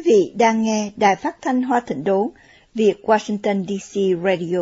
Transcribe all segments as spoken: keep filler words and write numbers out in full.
vị đang nghe Đài Phát thanh Hoa Thịnh Đốn, Việt Washington đê xê Radio.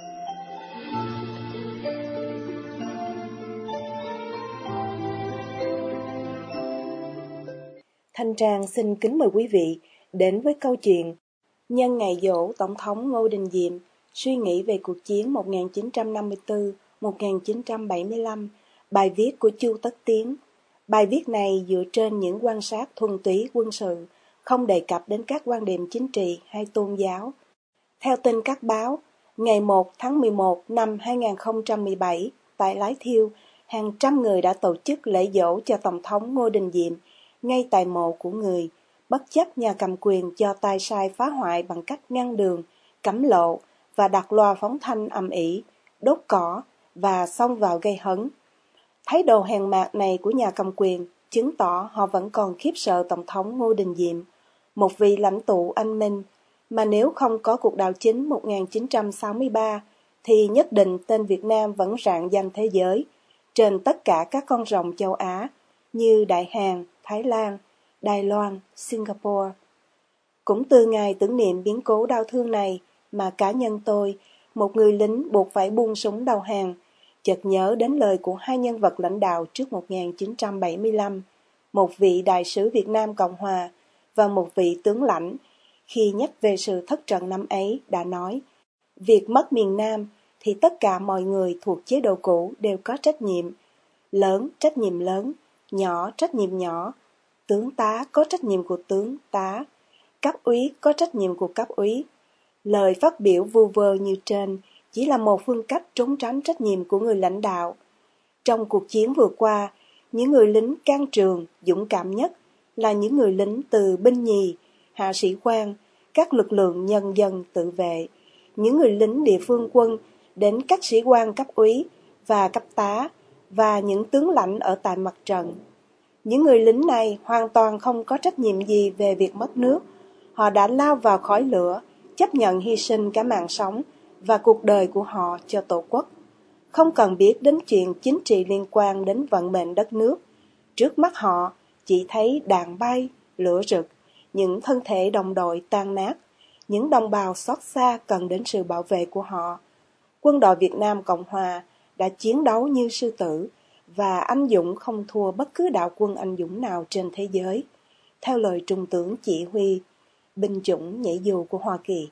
Thanh Trang xin kính mời quý vị đến với câu chuyện nhân ngày giỗ Tổng thống Ngô Đình Diệm, suy nghĩ về cuộc chiến một nghìn chín trăm năm mươi tư đến một nghìn chín trăm bảy mươi lăm, bài viết của Chu Tất Tiến. Bài viết này dựa trên những quan sát thuần túy quân sự, không đề cập đến các quan điểm chính trị hay tôn giáo. Theo tin các báo, ngày một tháng mười một năm hai nghìn không trăm mười bảy, tại Lái Thiêu, hàng trăm người đã tổ chức lễ giỗ cho Tổng thống Ngô Đình Diệm ngay tại mộ của người, bất chấp nhà cầm quyền cho tay sai phá hoại bằng cách ngăn đường, cấm lộ và đặt loa phóng thanh ầm ĩ, đốt cỏ và xông vào gây hấn. Thái độ hèn mạt này của nhà cầm quyền chứng tỏ họ vẫn còn khiếp sợ Tổng thống Ngô Đình Diệm, một vị lãnh tụ anh minh, mà nếu không có cuộc đảo chính một nghìn chín trăm sáu mươi ba, thì nhất định tên Việt Nam vẫn rạng danh thế giới, trên tất cả các con rồng châu Á, như Đại Hàn, Thái Lan, Đài Loan, Singapore. Cũng từ ngày tưởng niệm biến cố đau thương này mà cá nhân tôi, một người lính buộc phải buông súng đầu hàng, chợt nhớ đến lời của hai nhân vật lãnh đạo trước một nghìn chín trăm bảy mươi lăm, một vị đại sứ Việt Nam Cộng Hòa và một vị tướng lãnh, khi nhắc về sự thất trận năm ấy đã nói, việc mất miền Nam thì tất cả mọi người thuộc chế độ cũ đều có trách nhiệm, lớn trách nhiệm lớn, nhỏ trách nhiệm nhỏ, tướng tá có trách nhiệm của tướng tá, cấp úy có trách nhiệm của cấp úy. Lời phát biểu vu vơ như trên chỉ là một phương cách trốn tránh trách nhiệm của người lãnh đạo. Trong cuộc chiến vừa qua, những người lính can trường, dũng cảm nhất là những người lính từ binh nhì, hạ sĩ quan, các lực lượng nhân dân tự vệ, những người lính địa phương quân đến các sĩ quan cấp úy và cấp tá và những tướng lãnh ở tại mặt trận. Những người lính này hoàn toàn không có trách nhiệm gì về việc mất nước. Họ đã lao vào khói lửa, chấp nhận hy sinh cả mạng sống và cuộc đời của họ cho Tổ quốc. Không cần biết đến chuyện chính trị liên quan đến vận mệnh đất nước. Trước mắt họ chỉ thấy đạn bay, lửa rực, những thân thể đồng đội tan nát, những đồng bào xót xa cần đến sự bảo vệ của họ. Quân đội Việt Nam Cộng Hòa đã chiến đấu như sư tử và anh dũng không thua bất cứ đạo quân anh dũng nào trên thế giới, theo lời Trung tướng chỉ huy binh chủng nhảy dù của Hoa Kỳ.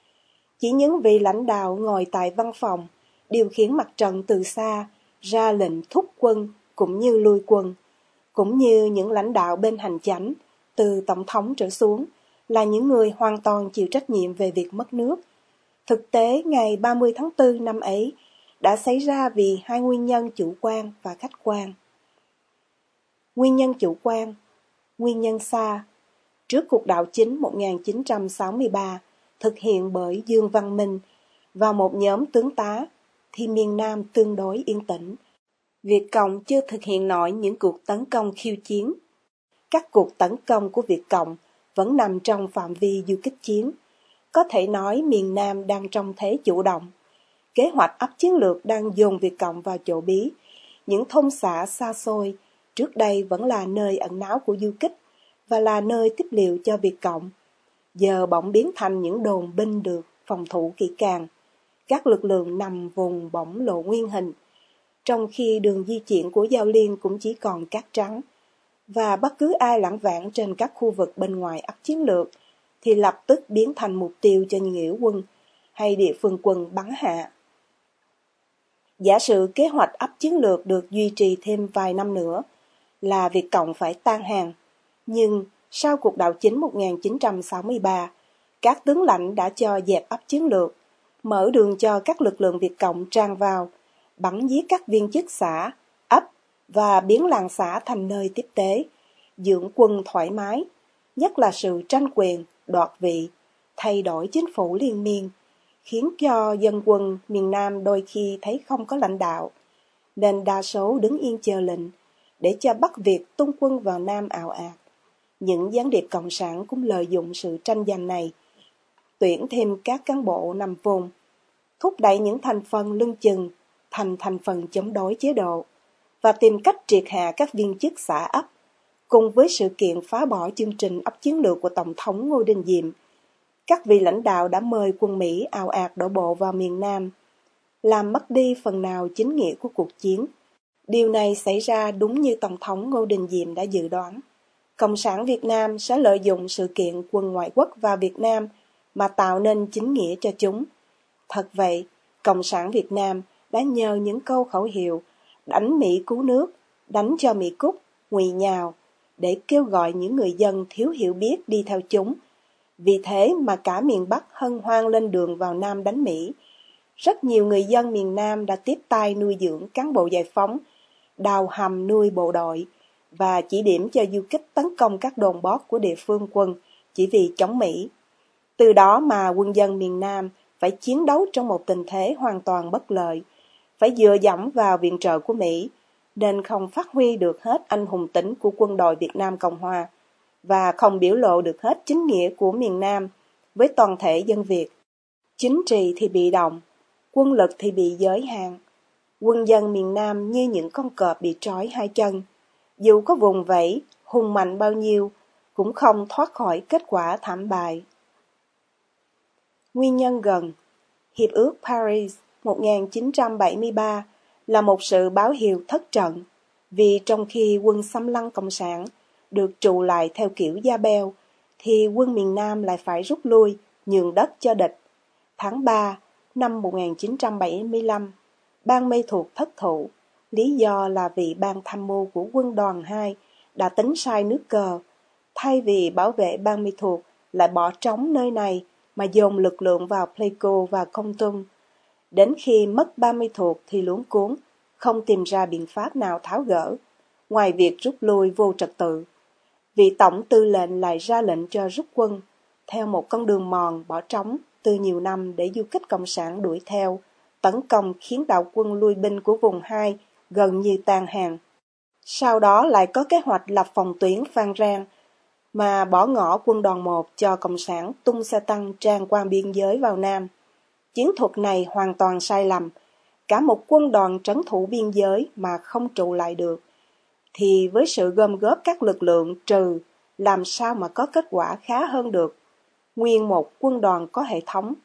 Chỉ những vị lãnh đạo ngồi tại văn phòng, điều khiển mặt trận từ xa, ra lệnh thúc quân cũng như lui quân, cũng như những lãnh đạo bên hành chánh, từ tổng thống trở xuống, là những người hoàn toàn chịu trách nhiệm về việc mất nước. Thực tế, ngày ba mươi tháng tư năm ấy đã xảy ra vì hai nguyên nhân chủ quan và khách quan. Nguyên nhân chủ quan, nguyên nhân xa. Trước cuộc đảo chính một nghìn chín trăm sáu mươi ba, thực hiện bởi Dương Văn Minh và một nhóm tướng tá, thì miền Nam tương đối yên tĩnh. Việt Cộng chưa thực hiện nổi những cuộc tấn công khiêu chiến. Các cuộc tấn công của Việt Cộng vẫn nằm trong phạm vi du kích chiến. Có thể nói miền Nam đang trong thế chủ động. Kế hoạch ấp chiến lược đang dồn Việt Cộng vào chỗ bí. Những thôn xã xa xôi, trước đây vẫn là nơi ẩn náu của du kích và là nơi tiếp liệu cho Việt Cộng, giờ bỗng biến thành những đồn binh được phòng thủ kỹ càng. Các lực lượng nằm vùng bỗng lộ nguyên hình, trong khi đường di chuyển của Giao Liên cũng chỉ còn cát trắng, và bất cứ ai lảng vảng trên các khu vực bên ngoài ấp chiến lược thì lập tức biến thành mục tiêu cho những nghĩa quân hay địa phương quân bắn hạ. Giả sử kế hoạch ấp chiến lược được duy trì thêm vài năm nữa là Việt Cộng phải tan hàng, nhưng sau cuộc đảo chính một nghìn chín trăm sáu mươi ba, các tướng lãnh đã cho dẹp ấp chiến lược, mở đường cho các lực lượng Việt Cộng tràn vào, bắn giết các viên chức xã, ấp và biến làng xã thành nơi tiếp tế, dưỡng quân thoải mái, nhất là sự tranh quyền, đoạt vị, thay đổi chính phủ liên miên, khiến cho dân quân miền Nam đôi khi thấy không có lãnh đạo, nên đa số đứng yên chờ lệnh, để cho Bắc Việt tung quân vào Nam ào ạt. Những gián điệp cộng sản cũng lợi dụng sự tranh giành này, tuyển thêm các cán bộ nằm vùng, thúc đẩy những thành phần lưng chừng thành thành phần chống đối chế độ, và tìm cách triệt hạ các viên chức xã ấp, cùng với sự kiện phá bỏ chương trình ấp chiến lược của Tổng thống Ngô Đình Diệm, các vị lãnh đạo đã mời quân Mỹ ào ạt đổ bộ vào miền Nam, làm mất đi phần nào chính nghĩa của cuộc chiến. Điều này xảy ra đúng như Tổng thống Ngô Đình Diệm đã dự đoán. Cộng sản Việt Nam sẽ lợi dụng sự kiện quân ngoại quốc vào Việt Nam mà tạo nên chính nghĩa cho chúng. Thật vậy, Cộng sản Việt Nam đã nhờ những câu khẩu hiệu đánh Mỹ cứu nước, đánh cho Mỹ cút, ngụy nhào, để kêu gọi những người dân thiếu hiểu biết đi theo chúng. Vì thế mà cả miền Bắc hân hoan lên đường vào Nam đánh Mỹ. Rất nhiều người dân miền Nam đã tiếp tay nuôi dưỡng cán bộ giải phóng, đào hầm nuôi bộ đội và chỉ điểm cho du kích tấn công các đồn bót của địa phương quân chỉ vì chống Mỹ. Từ đó mà quân dân miền Nam phải chiến đấu trong một tình thế hoàn toàn bất lợi, phải dựa dẫm vào viện trợ của Mỹ, nên không phát huy được hết anh hùng tính của quân đội Việt Nam Cộng Hòa và không biểu lộ được hết chính nghĩa của miền Nam với toàn thể dân Việt. Chính trị thì bị động, quân lực thì bị giới hạn. Quân dân miền Nam như những con cọp bị trói hai chân, dù có vùng vẫy, hùng mạnh bao nhiêu, cũng không thoát khỏi kết quả thảm bại. Nguyên nhân gần, Hiệp ước Paris một nghìn chín trăm bảy mươi ba là một sự báo hiệu thất trận, vì trong khi quân xâm lăng Cộng sản được trụ lại theo kiểu da beo, thì quân miền Nam lại phải rút lui, nhường đất cho địch. Tháng ba năm một nghìn chín trăm bảy mươi lăm, Ban Mê Thuộc thất thủ, lý do là vì ban tham mưu của quân đoàn hai đã tính sai nước cờ, thay vì bảo vệ Ban Mê Thuộc lại bỏ trống nơi này mà dồn lực lượng vào Pleiku và Kon Tum. Đến khi mất Ban Mê Thuộc thì luống cuống, không tìm ra biện pháp nào tháo gỡ, ngoài việc rút lui vô trật tự. Vị tổng tư lệnh lại ra lệnh cho rút quân, theo một con đường mòn bỏ trống từ nhiều năm để du kích Cộng sản đuổi theo, tấn công khiến đạo quân lui binh của vùng hai gần như tan hàng. Sau đó lại có kế hoạch lập phòng tuyến Phan Rang, mà bỏ ngỏ quân đoàn một cho Cộng sản tung xe tăng tràn qua biên giới vào Nam. Chiến thuật này hoàn toàn sai lầm, cả một quân đoàn trấn thủ biên giới mà không trụ lại được, thì với sự gom góp các lực lượng trừ, làm sao mà có kết quả khá hơn được, nguyên một quân đoàn có hệ thống.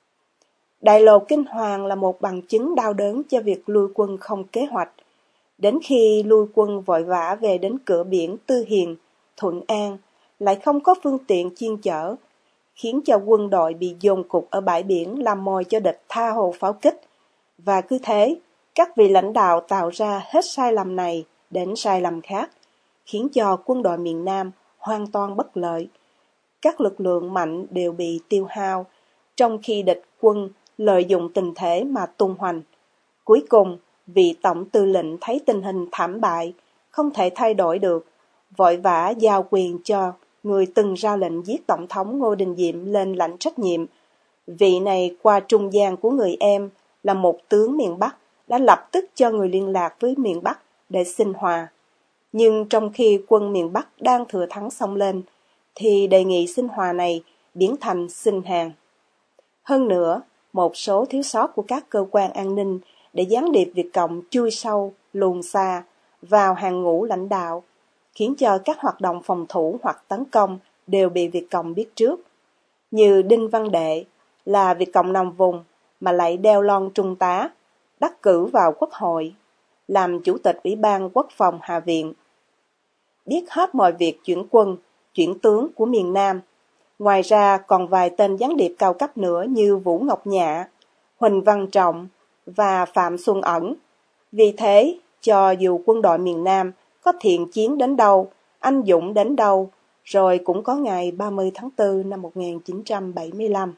Đại lộ Kinh Hoàng là một bằng chứng đau đớn cho việc lui quân không kế hoạch. Đến khi lui quân vội vã về đến cửa biển Tư Hiền, Thuận An, lại không có phương tiện chuyên chở, khiến cho quân đội bị dồn cục ở bãi biển làm mồi cho địch tha hồ pháo kích. Và cứ thế, các vị lãnh đạo tạo ra hết sai lầm này đến sai lầm khác, khiến cho quân đội miền Nam hoàn toàn bất lợi. Các lực lượng mạnh đều bị tiêu hao, trong khi địch quân lợi dụng tình thế mà tung hoành. Cuối cùng, vị tổng tư lệnh thấy tình hình thảm bại, không thể thay đổi được, vội vã giao quyền cho người từng ra lệnh giết Tổng thống Ngô Đình Diệm lên lãnh trách nhiệm. Vị này qua trung gian của người em là một tướng miền Bắc đã lập tức cho người liên lạc với miền Bắc để xin hòa. Nhưng trong khi quân miền Bắc đang thừa thắng xông lên, thì đề nghị xin hòa này biến thành xin hàng. Hơn nữa, một số thiếu sót của các cơ quan an ninh để gián điệp Việt Cộng chui sâu, luồn xa vào hàng ngũ lãnh đạo, khiến cho các hoạt động phòng thủ hoặc tấn công đều bị Việt Cộng biết trước. Như Đinh Văn Đệ là Việt Cộng nằm vùng mà lại đeo lon trung tá, đắc cử vào Quốc hội, làm Chủ tịch Ủy ban Quốc phòng Hạ viện. Biết hết mọi việc chuyển quân, chuyển tướng của miền Nam. Ngoài ra còn vài tên gián điệp cao cấp nữa như Vũ Ngọc Nhạ, Huỳnh Văn Trọng và Phạm Xuân Ẩn. Vì thế, cho dù quân đội miền Nam có thiện chiến đến đâu, anh dũng đến đâu, rồi cũng có ngày ba mươi tháng tư năm một nghìn chín trăm bảy mươi lăm.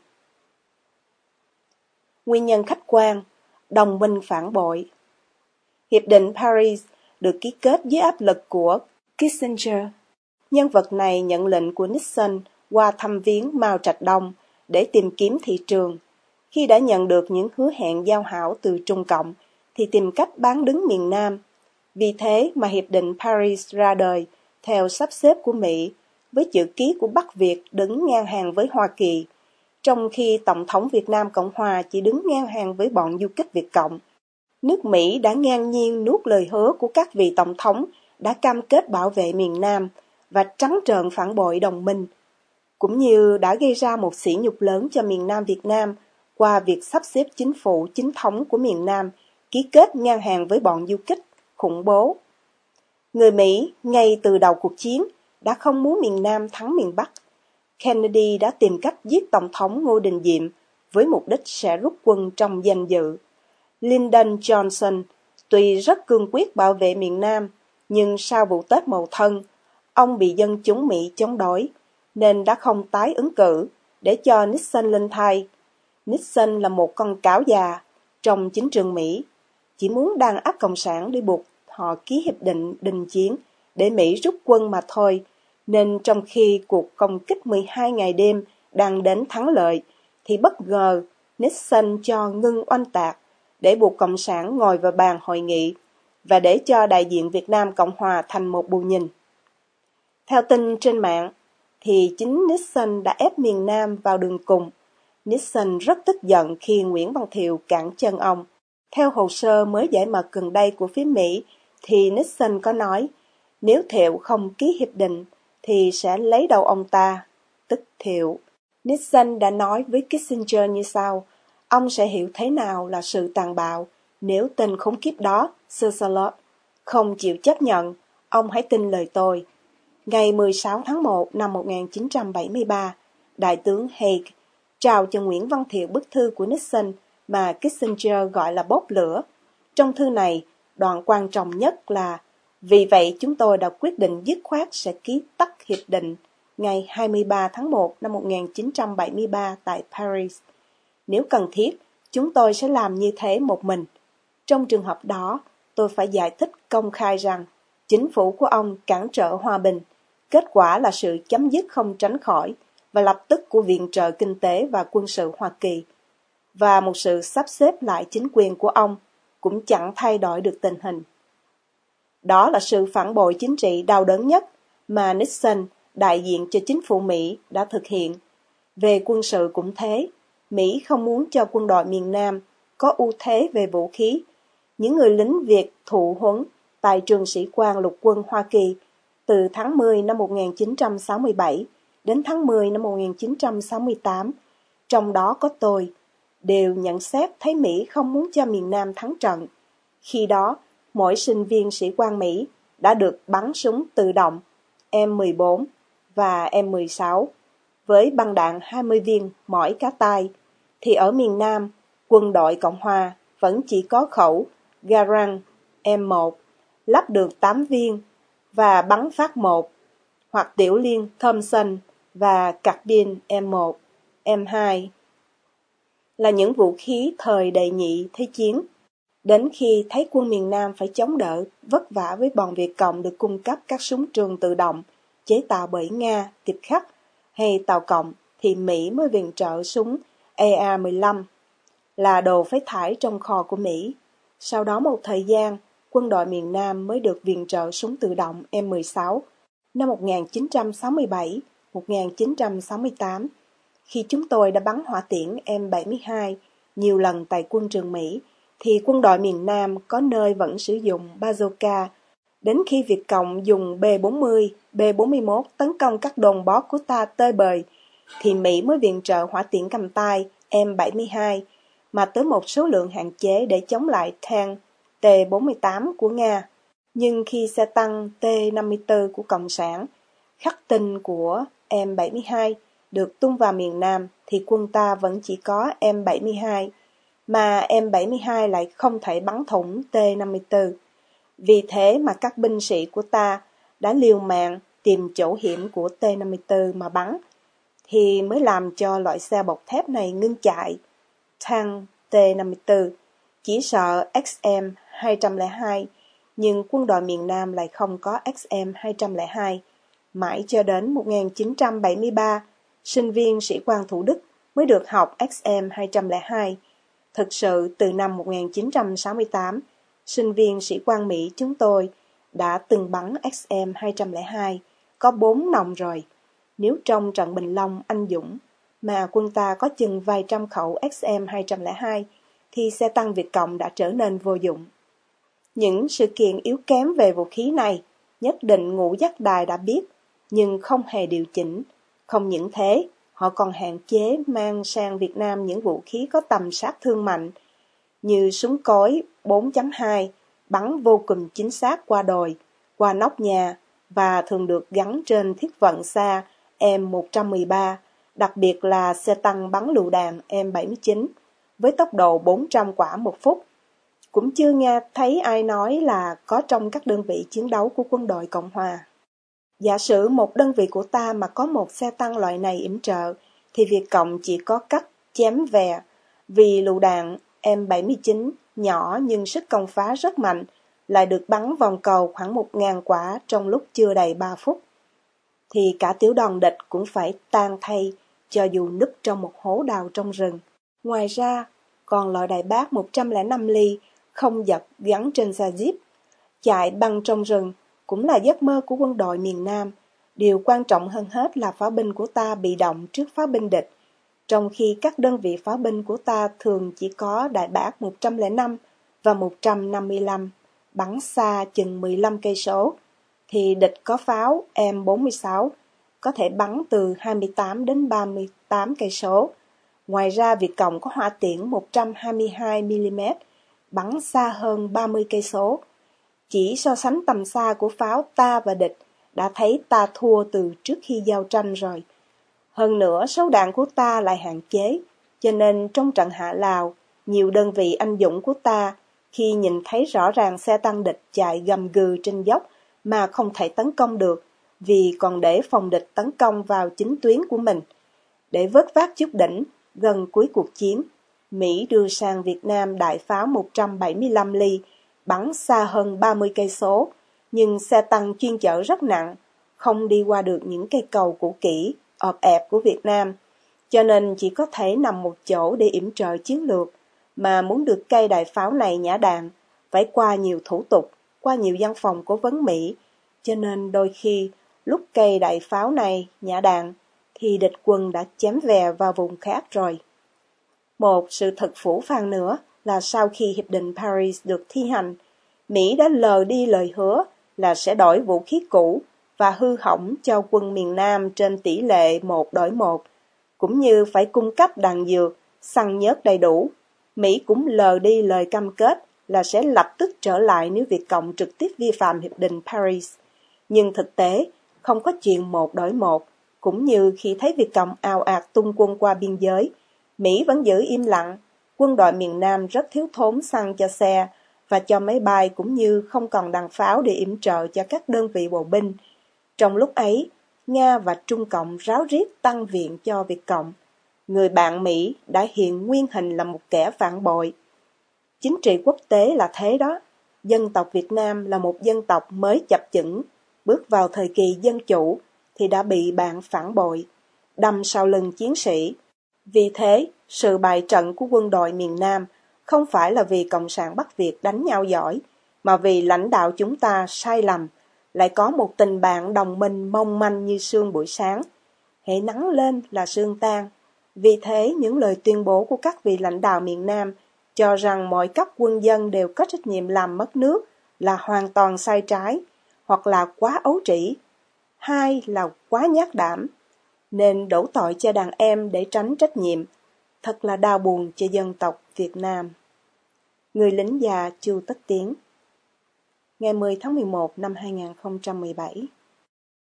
Nguyên nhân khách quan, đồng minh phản bội. Hiệp định Paris được ký kết dưới áp lực của Kissinger. Nhân vật này nhận lệnh của Nixon qua thăm viếng Mao Trạch Đông để tìm kiếm thị trường. Khi đã nhận được những hứa hẹn giao hảo từ Trung Cộng, thì tìm cách bán đứng miền Nam. Vì thế mà Hiệp định Paris ra đời theo sắp xếp của Mỹ, với chữ ký của Bắc Việt đứng ngang hàng với Hoa Kỳ, trong khi Tổng thống Việt Nam Cộng Hòa chỉ đứng ngang hàng với bọn du kích Việt Cộng. Nước Mỹ đã ngang nhiên nuốt lời hứa của các vị tổng thống đã cam kết bảo vệ miền Nam và trắng trợn phản bội đồng minh, cũng như đã gây ra một sỉ nhục lớn cho miền Nam Việt Nam qua việc sắp xếp chính phủ chính thống của miền Nam ký kết ngang hàng với bọn du kích, khủng bố. Người Mỹ, ngay từ đầu cuộc chiến, đã không muốn miền Nam thắng miền Bắc. Kennedy đã tìm cách giết Tổng thống Ngô Đình Diệm với mục đích sẽ rút quân trong danh dự. Lyndon Johnson tuy rất cương quyết bảo vệ miền Nam, nhưng sau vụ Tết Mậu Thân, ông bị dân chúng Mỹ chống đối, nên đã không tái ứng cử để cho Nixon lên thay. Nixon là một con cáo già trong chính trường Mỹ, chỉ muốn đàn áp Cộng sản để buộc họ ký hiệp định đình chiến để Mỹ rút quân mà thôi, nên trong khi cuộc công kích mười hai ngày đêm đang đến thắng lợi, thì bất ngờ Nixon cho ngưng oanh tạc để buộc Cộng sản ngồi vào bàn hội nghị và để cho đại diện Việt Nam Cộng Hòa thành một bù nhìn. Theo tin trên mạng, thì chính Nixon đã ép miền Nam vào đường cùng. Nixon rất tức giận khi Nguyễn Văn Thiệu cản chân ông. Theo hồ sơ mới giải mật gần đây của phía Mỹ, thì Nixon có nói, nếu Thiệu không ký hiệp định, thì sẽ lấy đầu ông ta, tức Thiệu. Nixon đã nói với Kissinger như sau, ông sẽ hiểu thế nào là sự tàn bạo, nếu tên khốn kiếp đó, Sir không chịu chấp nhận, ông hãy tin lời tôi. Ngày mười sáu tháng một năm một nghìn chín trăm bảy mươi ba, Đại tướng Haig trao cho Nguyễn Văn Thiệu bức thư của Nixon mà Kissinger gọi là bốc lửa. Trong thư này, đoạn quan trọng nhất là vì vậy chúng tôi đã quyết định dứt khoát sẽ ký tắt hiệp định ngày hai mươi ba tháng một năm một nghìn chín trăm bảy mươi ba tại Paris. Nếu cần thiết, chúng tôi sẽ làm như thế một mình. Trong trường hợp đó, tôi phải giải thích công khai rằng chính phủ của ông cản trở hòa bình. Kết quả là sự chấm dứt không tránh khỏi và lập tức của viện trợ kinh tế và quân sự Hoa Kỳ. Và một sự sắp xếp lại chính quyền của ông cũng chẳng thay đổi được tình hình. Đó là sự phản bội chính trị đau đớn nhất mà Nixon, đại diện cho chính phủ Mỹ, đã thực hiện. Về quân sự cũng thế, Mỹ không muốn cho quân đội miền Nam có ưu thế về vũ khí. Những người lính Việt thụ huấn tại trường sĩ quan lục quân Hoa Kỳ từ tháng mười năm một nghìn chín trăm sáu mươi bảy đến tháng mười năm một nghìn chín trăm sáu mươi tám, trong đó có tôi, đều nhận xét thấy Mỹ không muốn cho miền Nam thắng trận. Khi đó, mỗi sinh viên sĩ quan Mỹ đã được bắn súng tự động M mười bốn và M mười sáu với băng đạn hai mươi viên mỗi cá tay, thì ở miền Nam, quân đội Cộng Hòa vẫn chỉ có khẩu Garand M một lắp được tám viên và bắn phát một, hoặc tiểu liên Thompson và carbine M một, M hai là những vũ khí thời đệ nhị thế chiến. Đến khi thấy quân miền Nam phải chống đỡ vất vả với bọn Việt Cộng được cung cấp các súng trường tự động chế tạo bởi Nga, Tiệp Khắc hay Tàu Cộng, thì Mỹ mới viện trợ súng A R mười lăm là đồ phế thải trong kho của Mỹ. Sau đó một thời gian, quân đội miền Nam mới được viện trợ súng tự động M mười sáu. Năm một nghìn chín trăm sáu mươi bảy đến một nghìn chín trăm sáu mươi tám, khi chúng tôi đã bắn hỏa tiễn M bảy mươi hai nhiều lần tại quân trường Mỹ, thì quân đội miền Nam có nơi vẫn sử dụng bazooka. Đến khi Việt Cộng dùng B bốn mươi, B bốn mươi mốt tấn công các đồn bó của ta tơi bời, thì Mỹ mới viện trợ hỏa tiễn cầm tay M bảy mươi hai, mà tới một số lượng hạn chế để chống lại tank T bốn mươi tám của Nga. Nhưng khi xe tăng T năm mươi tư của Cộng sản, khắc tinh của M bảy mươi hai, được tung vào miền Nam, thì quân ta vẫn chỉ có M bảy mươi hai, mà M bảy mươi hai lại không thể bắn thủng T năm mươi tư. Vì thế mà các binh sĩ của ta đã liều mạng tìm chỗ hiểm của T năm mươi tư mà bắn, thì mới làm cho loại xe bọc thép này ngưng chạy. Tank T năm mươi tư chỉ sợ X M hai không hai, nhưng quân đội miền Nam lại không có X M hai không hai. Mãi cho đến một nghìn chín trăm bảy mươi ba, sinh viên sĩ quan Thủ Đức mới được học X M hai không hai. Thực sự, từ năm một nghìn chín trăm sáu mươi tám, sinh viên sĩ quan Mỹ chúng tôi đã từng bắn X M hai không hai, có bốn nòng rồi. Nếu trong trận Bình Long anh dũng mà quân ta có chừng vài trăm khẩu X M hai không hai, thì xe tăng Việt Cộng đã trở nên vô dụng. Những sự kiện yếu kém về vũ khí này nhất định ngũ giác đài đã biết, nhưng không hề điều chỉnh. Không những thế, họ còn hạn chế mang sang Việt Nam những vũ khí có tầm sát thương mạnh, như súng cối bốn chấm hai, bắn vô cùng chính xác qua đồi, qua nóc nhà, và thường được gắn trên thiết vận xa M một trăm mười ba, đặc biệt là xe tăng bắn lựu đạn M bảy mươi chín, với tốc độ bốn trăm quả một phút. Cũng chưa nghe thấy ai nói là có trong các đơn vị chiến đấu của quân đội Cộng Hòa. Giả sử một đơn vị của ta mà có một xe tăng loại này yểm trợ, thì Việt Cộng chỉ có cách chém về, vì lựu đạn M bảy mươi chín nhỏ nhưng sức công phá rất mạnh, lại được bắn vòng cầu khoảng một nghìn quả trong lúc chưa đầy ba phút. Thì cả tiểu đoàn địch cũng phải tan thay, cho dù núp trong một hố đào trong rừng. Ngoài ra, còn loại đại bác một trăm lẻ năm ly không dập gắn trên xe Jeep, chạy băng trong rừng cũng là giấc mơ của quân đội miền Nam. Điều quan trọng hơn hết là pháo binh của ta bị động trước pháo binh địch, trong khi các đơn vị pháo binh của ta thường chỉ có đại bác một trăm lẻ năm và một trăm năm mươi lăm, bắn xa chừng mười lăm cây số, thì địch có pháo M bốn mươi sáu, có thể bắn từ hai mươi tám đến ba mươi tám cây số. Ngoài ra, Việt Cộng có hỏa tiễn một trăm hai mươi hai mi li mét, bắn xa hơn ba mươi cây số. Chỉ so sánh tầm xa của pháo ta và địch đã thấy ta thua từ trước khi giao tranh rồi. Hơn nữa, số đạn của ta lại hạn chế, cho nên trong trận Hạ Lào, nhiều đơn vị anh dũng của ta, khi nhìn thấy rõ ràng xe tăng địch chạy gầm gừ trên dốc mà không thể tấn công được, vì còn để phòng địch tấn công vào chính tuyến của mình. Để vớt vát chút đỉnh, gần cuối cuộc chiến, Mỹ đưa sang Việt Nam đại pháo một trăm bảy mươi lăm ly, bắn xa hơn ba mươi cây số, nhưng xe tăng chuyên chở rất nặng, không đi qua được những cây cầu cũ kỹ, ọp ẹp của Việt Nam, cho nên chỉ có thể nằm một chỗ để yểm trợ chiến lược, mà muốn được cây đại pháo này nhả đạn, phải qua nhiều thủ tục, qua nhiều văn phòng cố vấn Mỹ, cho nên đôi khi, lúc cây đại pháo này nhả đạn, thì địch quân đã chém về vào vùng khác rồi. Một sự thật phũ phàng nữa là sau khi Hiệp định Paris được thi hành, Mỹ đã lờ đi lời hứa là sẽ đổi vũ khí cũ và hư hỏng cho quân miền Nam trên tỷ lệ một đổi một, cũng như phải cung cấp đạn dược, xăng nhớt đầy đủ. Mỹ cũng lờ đi lời cam kết là sẽ lập tức trở lại nếu Việt Cộng trực tiếp vi phạm Hiệp định Paris. Nhưng thực tế, không có chuyện một đổi một, cũng như khi thấy Việt Cộng ào ạt tung quân qua biên giới, Mỹ vẫn giữ im lặng. Quân đội miền Nam rất thiếu thốn xăng cho xe và cho máy bay, cũng như không còn đạn pháo để yểm trợ cho các đơn vị bộ binh. Trong lúc ấy, Nga và Trung Cộng ráo riết tăng viện cho Việt Cộng. Người bạn Mỹ đã hiện nguyên hình là một kẻ phản bội. Chính trị quốc tế là thế đó. Dân tộc Việt Nam là một dân tộc mới chập chững, bước vào thời kỳ dân chủ thì đã bị bạn phản bội, đâm sau lưng chiến sĩ. Vì thế, sự bại trận của quân đội miền Nam không phải là vì Cộng sản Bắc Việt đánh nhau giỏi, mà vì lãnh đạo chúng ta sai lầm, lại có một tình bạn đồng minh mong manh như sương buổi sáng. Hễ nắng lên là sương tan. Vì thế, những lời tuyên bố của các vị lãnh đạo miền Nam cho rằng mọi cấp quân dân đều có trách nhiệm làm mất nước là hoàn toàn sai trái, hoặc là quá ấu trĩ, hai là quá nhát đảm, nên đổ tội cho đàn em để tránh trách nhiệm. Thật là đau buồn cho dân tộc Việt Nam. Người lính già Chu Tất Tiến. Ngày mười tháng mười một năm hai nghìn không trăm mười bảy.